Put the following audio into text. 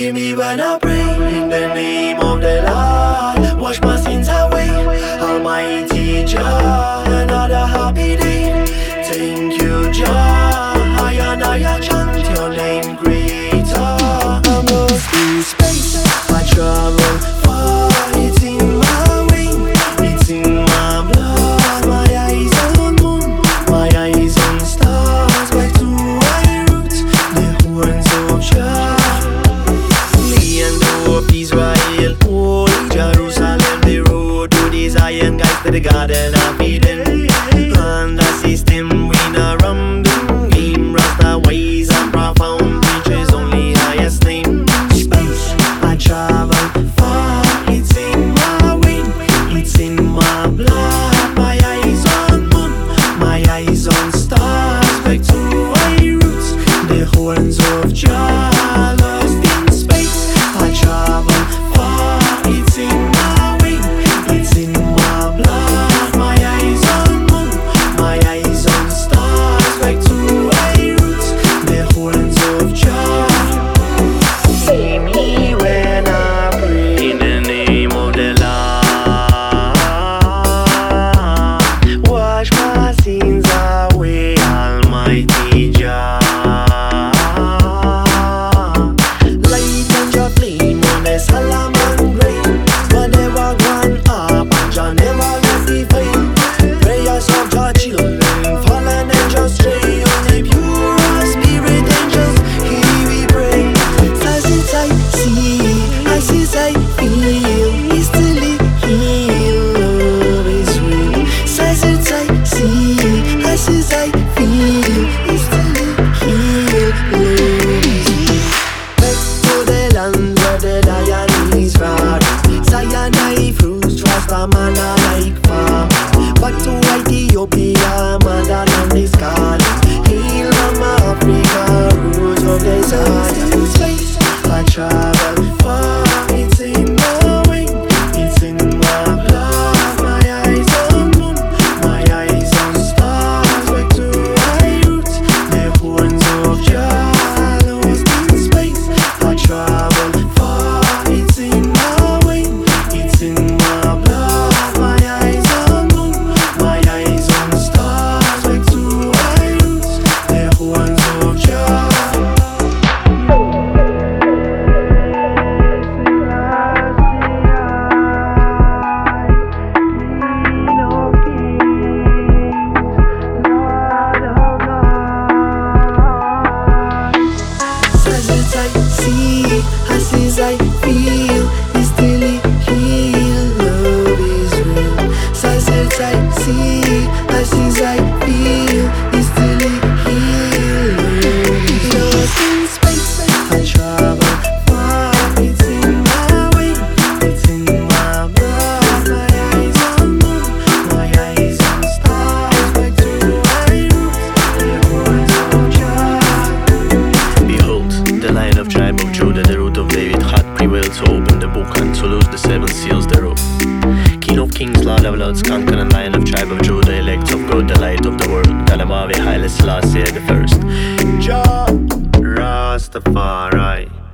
Hear me when I pray in the name of the Lord. Wash my sins away, Almighty Jah. Another happy day. Thank you, Jah. I chant your name, Creator. I'm lost in space. I travel far. It's in my wing. It's in my blood. My eyes on moon. My eyes on stars. Back to my roots. The horns of Jah. Land of Israel, holy Jerusalem. The road to the Zion guides to the Garden of Eden. And the system we not rumbling. Game Rasta ways and profound preaches only highest name. Space, I travel far. It's in my wing. It's in my blood. My eyes on moon. My eyes on stars. Back to my roots. The horns of Jah. Lost in space. I travel far. It's in my wing. It's in my blood. My eyes on moon. My eyes on stars. Back to my roots. The horns of Jah. See me when I pray in the name of the Lord. Wash my sins away, Almighty Jah. Light and your flame on the Solomon grave. But never gone up and Jah never left the flame. Prayers of Jah children fallen and just stray. Only pure spirit angels here we pray. As I see, as I feel, is still heal. Love is real. As I see, as I feel, is still heal. Love is real. Back to the land where the lion is riding. Zion I fruits, trust a man I like farm. Back to Ethiopia, motherland is calling. Heal Mama Africa, roots of the Zion. Space, I travel far. It's in my wing. It's in my blood. My eyes on moon. My eyes on stars. Back to my roots. The horns of Jah. Lost in space. I travel far. It's in my wing. It's in my blood. My eyes on moon. My eyes on stars. Back to my roots. The horns of Jah. As I see, as I feel, is still heal. Love is real. As I see, as I feel, is still heal. Love is lost in space. I travel far. It's in my wing. It's in my blood. My eyes on moon. My eyes on stars. Back to my roots. The horns of Jah. Behold, the Lion of tribe of Judah, the root of David, hath prevailed to open the book and to loose the seven seals thereof. King of kings, Lord of lords, conquering Lion of tribe of Judah, elect of God, the light of the world, Galamavi, Haile Selassie the first. Jah Rastafari.